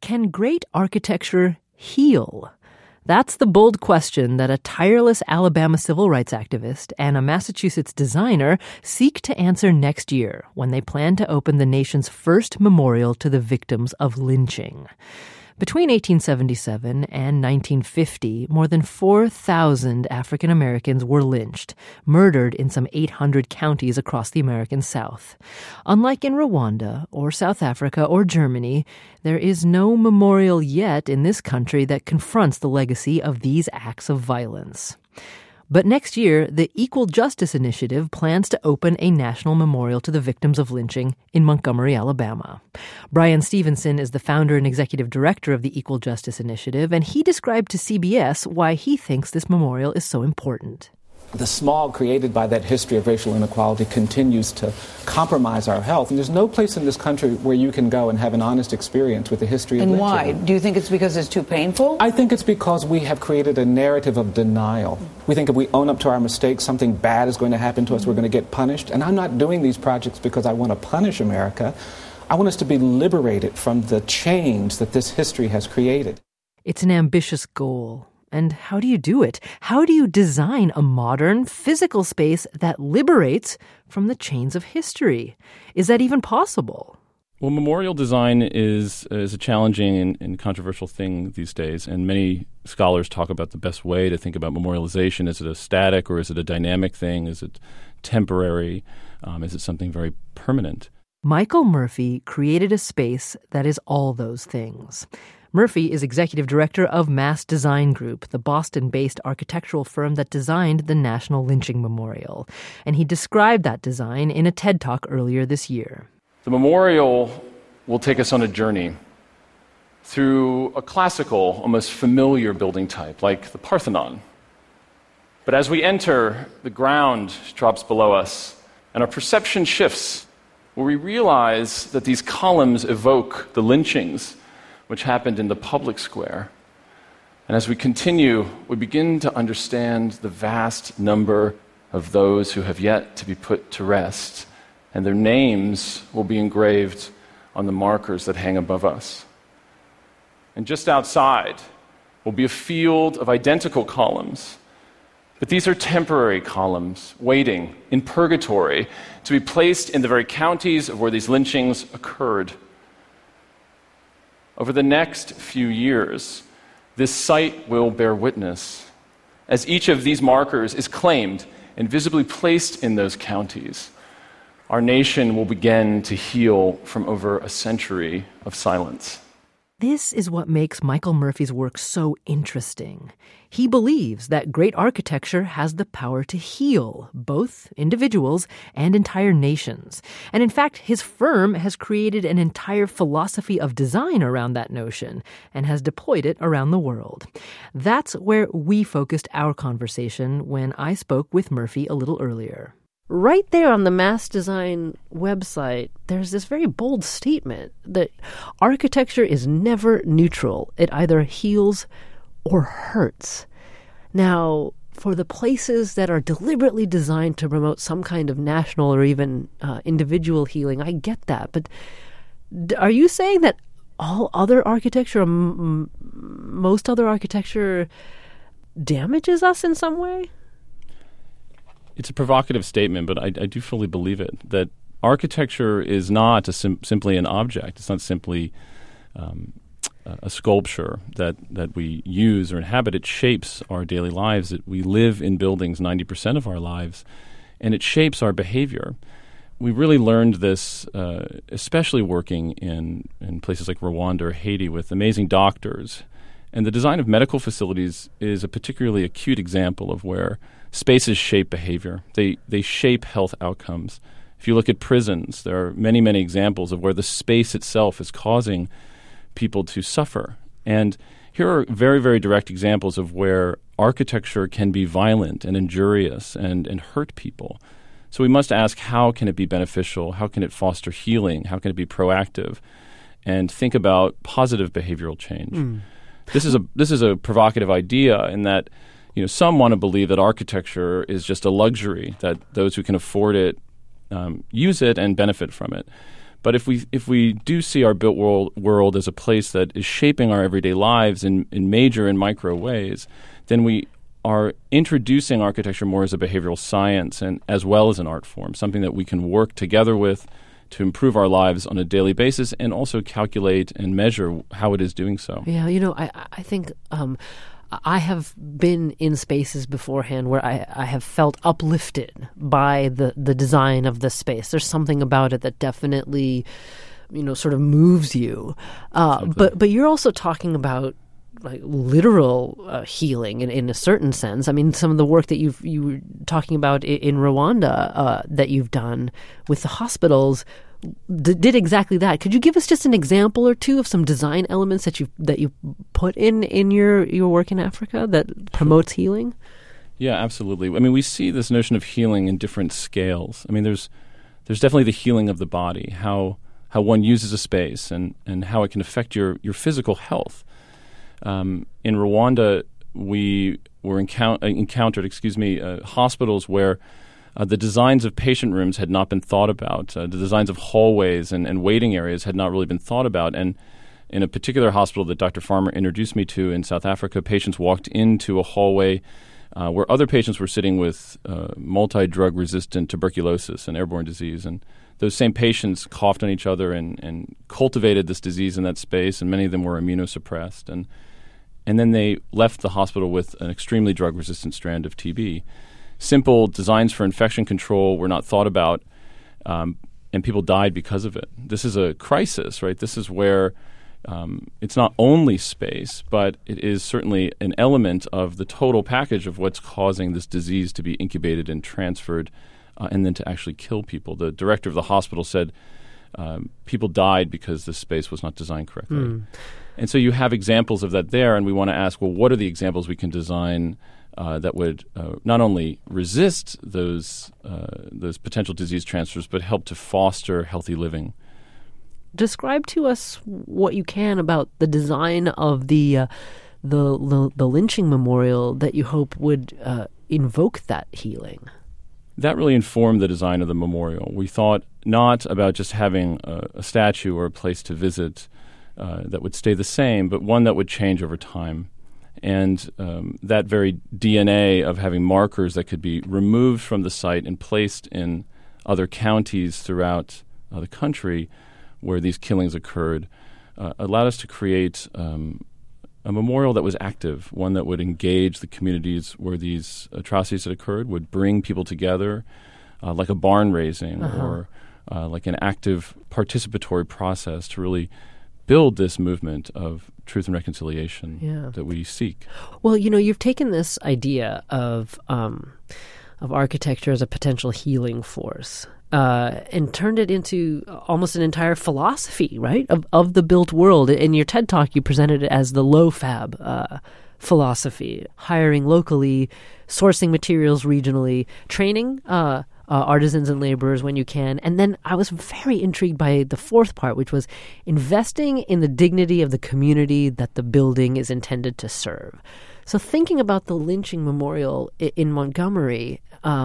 can great architecture heal? That's the bold question that a tireless Alabama civil rights activist and a Massachusetts designer seek to answer next year when they plan to open the nation's first memorial to the victims of lynching. Between 1877 and 1950, more than 4,000 African Americans were lynched, murdered in some 800 counties across the American South. Unlike in Rwanda or South Africa or Germany, there is no memorial yet in this country that confronts the legacy of these acts of violence. But next year, the Equal Justice Initiative plans to open a national memorial to the victims of lynching in Montgomery, Alabama. Brian Stevenson is the founder and executive director of the Equal Justice Initiative, and he described to CBS why he thinks this memorial is so important. The smog created by that history of racial inequality continues to compromise our health. And there's no place in this country where you can go and have an honest experience with the history of lynching. And why? Do you think it's because it's too painful? I think it's because we have created a narrative of denial. We think if we own up to our mistakes, something bad is going to happen to us, we're going to get punished. And I'm not doing these projects because I want to punish America. I want us to be liberated from the chains that this history has created. It's an ambitious goal. And how do you do it? How do you design a modern, physical space that liberates from the chains of history? Is that even possible? Well, memorial design is a challenging and controversial thing these days, and many scholars talk about the best way to think about memorialization. Is it a static or is it a dynamic thing? Is it temporary? Is it something very permanent? Michael Murphy created a space that is all those things. Murphy is executive director of Mass Design Group, the Boston-based architectural firm that designed the National Lynching Memorial. And he described that design in a TED Talk earlier this year. The memorial will take us on a journey through a classical, almost familiar building type, like the Parthenon. But as we enter, the ground drops below us, and our perception shifts, where we realize that these columns evoke the lynchings which happened in the public square. And as we continue, we begin to understand the vast number of those who have yet to be put to rest, and their names will be engraved on the markers that hang above us. And just outside will be a field of identical columns, but these are temporary columns waiting in purgatory to be placed in the very counties where these lynchings occurred. Over the next few years, this site will bear witness. As each of these markers is claimed and visibly placed in those counties, our nation will begin to heal from over a century of silence. This is what makes Michael Murphy's work so interesting. He believes that great architecture has the power to heal both individuals and entire nations. And in fact, his firm has created an entire philosophy of design around that notion and has deployed it around the world. That's where we focused our conversation when I spoke with Murphy a little earlier. Right there on the Mass Design website, there's this very bold statement that architecture is never neutral. It either heals or hurts. Now, for the places that are deliberately designed to promote some kind of national or even individual healing, I get that. But are you saying that all other architecture, most other architecture, damages us in some way? It's a provocative statement, but I do fully believe it, that architecture is not simply an object. It's not simply a sculpture that we use or inhabit. It shapes our daily lives. We live in buildings 90% of our lives, and it shapes our behavior. We really learned this, especially working in places like Rwanda or Haiti with amazing doctors. And the design of medical facilities is a particularly acute example of where spaces shape behavior. They shape health outcomes. If you look at prisons, there are many, many examples of where the space itself is causing people to suffer. And here are very, very direct examples of where architecture can be violent and injurious and hurt people. So we must ask, how can it be beneficial? How can it foster healing? How can it be proactive? And think about positive behavioral change. This is a provocative idea in that, some want to believe that architecture is just a luxury, that those who can afford it use it and benefit from it. But if we do see our built world as a place that is shaping our everyday lives in major and micro ways, then we are introducing architecture more as a behavioral science and as well as an art form, something that we can work together with to improve our lives on a daily basis and also calculate and measure how it is doing so. Yeah, I think I have been in spaces beforehand where I have felt uplifted by the design of the space. There's something about it that definitely, sort of moves you. But you're also talking about like literal healing in a certain sense. I mean, some of the work that you were talking about in Rwanda that you've done with the hospitals did exactly that. Could you give us just an example or two of some design elements that you put in your work in Africa that promotes healing? Yeah, absolutely. I mean, we see this notion of healing in different scales. I mean, there's definitely the healing of the body, how one uses a space and how it can affect your physical health. In Rwanda, we were encountered hospitals where the designs of patient rooms had not been thought about. The designs of hallways and waiting areas had not really been thought about. And in a particular hospital that Dr. Farmer introduced me to in South Africa, patients walked into a hallway where other patients were sitting with multi-drug resistant tuberculosis, an airborne disease. And those same patients coughed on each other and cultivated this disease in that space, and many of them were immunosuppressed. And then they left the hospital with an extremely drug-resistant strand of TB. Simple designs for infection control were not thought about, and people died because of it. This is a crisis, right? This is where it's not only space, but it is certainly an element of the total package of what's causing this disease to be incubated and transferred and then to actually kill people. The director of the hospital said people died because this space was not designed correctly. And so you have examples of that there, and we want to ask, well, what are the examples we can design that would not only resist those potential disease transfers, but help to foster healthy living? Describe to us what you can about the design of the lynching memorial that you hope would invoke that healing. That really informed the design of the memorial. We thought not about just having a statue or a place to visit that would stay the same, but one that would change over time. And that very DNA of having markers that could be removed from the site and placed in other counties throughout the country where these killings occurred allowed us to create a memorial that was active, one that would engage the communities where these atrocities had occurred, would bring people together like a barn raising or like an active participatory process to really build this movement of truth and reconciliation that we seek. Well, you've taken this idea of architecture as a potential healing force and turned it into almost an entire philosophy, right, of the built world. In your TED Talk, you presented it as the low-fab philosophy, hiring locally, sourcing materials regionally, training artisans and laborers when you can. And then I was very intrigued by the fourth part, which was investing in the dignity of the community that the building is intended to serve. So thinking about the lynching memorial in Montgomery,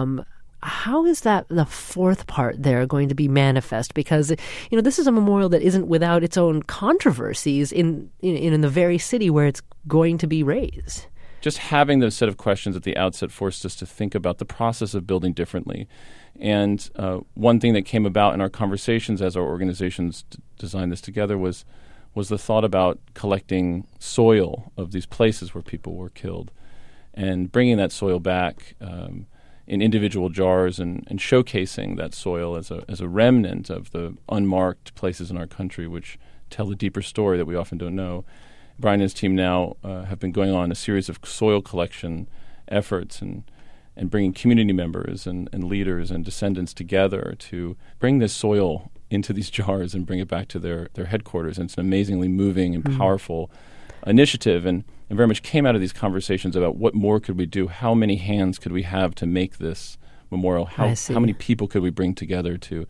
how is that the fourth part there going to be manifest? Because, this is a memorial that isn't without its own controversies in the very city where it's going to be raised. Just having those set of questions at the outset forced us to think about the process of building differently. And one thing that came about in our conversations as our organizations designed this together was the thought about collecting soil of these places where people were killed and bringing that soil back in individual jars and showcasing that soil as a remnant of the unmarked places in our country which tell a deeper story that we often don't know. Brian and his team now have been going on a series of soil collection efforts and bringing community members and leaders and descendants together to bring this soil into these jars and bring it back to their headquarters. And it's an amazingly moving and powerful initiative and very much came out of these conversations about what more could we do, how many hands could we have to make this memorial, how many people could we bring together to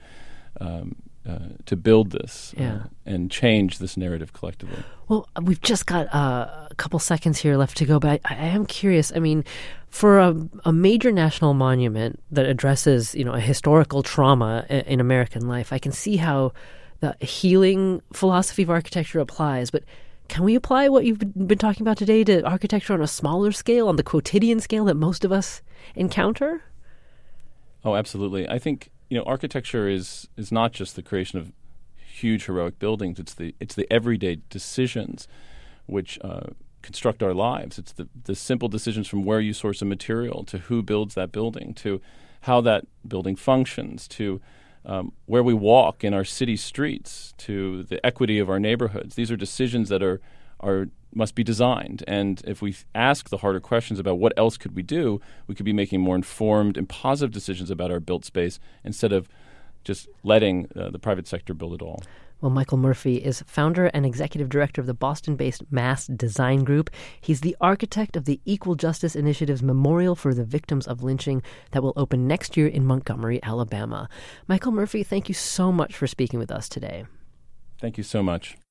build this and change this narrative collectively. Well, we've just got a couple seconds here left to go, but I am curious. I mean, for a major national monument that addresses, a historical trauma in American life, I can see how the healing philosophy of architecture applies, but can we apply what you've been talking about today to architecture on a smaller scale, on the quotidian scale that most of us encounter? Oh, absolutely. I think, architecture is not just the creation of huge heroic buildings. It's the everyday decisions which construct our lives. It's the simple decisions from where you source a material to who builds that building, to how that building functions, to where we walk in our city streets, to the equity of our neighborhoods. These are decisions that must be designed. And if we ask the harder questions about what else could we do, we could be making more informed and positive decisions about our built space instead of just letting the private sector build it all. Well, Michael Murphy is founder and executive director of the Boston-based Mass Design Group. He's the architect of the Equal Justice Initiative's Memorial for the Victims of Lynching that will open next year in Montgomery, Alabama. Michael Murphy, thank you so much for speaking with us today. Thank you so much.